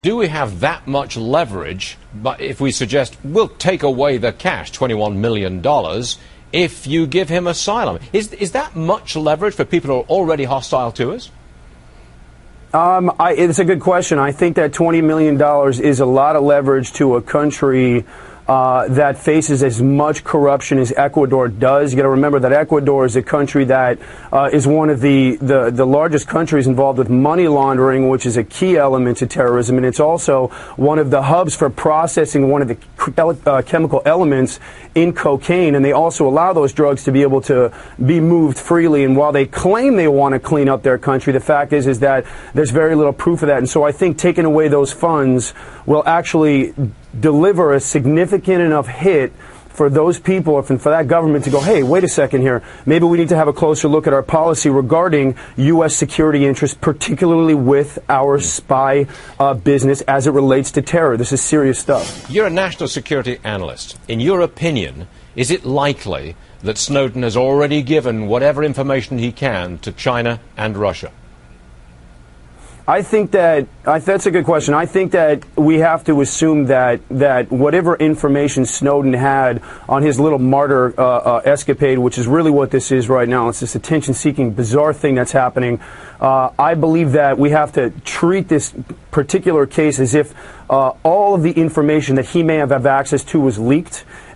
Do we have that much leverage? But if we suggest we'll take away the cash, $21 million, if you give him asylum, is that much leverage for people who are already hostile to us? It's a good question. I think that $20 million is a lot of leverage to a country that faces as much corruption as Ecuador does. You got to remember that Ecuador is a country that is one of the largest countries involved with money laundering, which is a key element to terrorism, and it's also one of the hubs for processing one of the chemical elements in cocaine, and they also allow those drugs to be able to be moved freely. And while they claim they want to clean up their country, the fact is that there's very little proof of that. And so I think taking away those funds will actually deliver a significant enough hit for those people and for that government to go, hey, wait a second here. Maybe we need to have a closer look at our policy regarding U.S. security interests, particularly with our spy business as it relates to terror. This is serious stuff. You're a national security analyst. In your opinion, is it likely that Snowden has already given whatever information he can to China and Russia? I think that's a good question. I think that we have to assume that whatever information Snowden had on his little martyr escapade, which is really what this is right now, it's this attention-seeking, bizarre thing that's happening. I believe that we have to treat this particular case as if all of the information that he may have access to was leaked,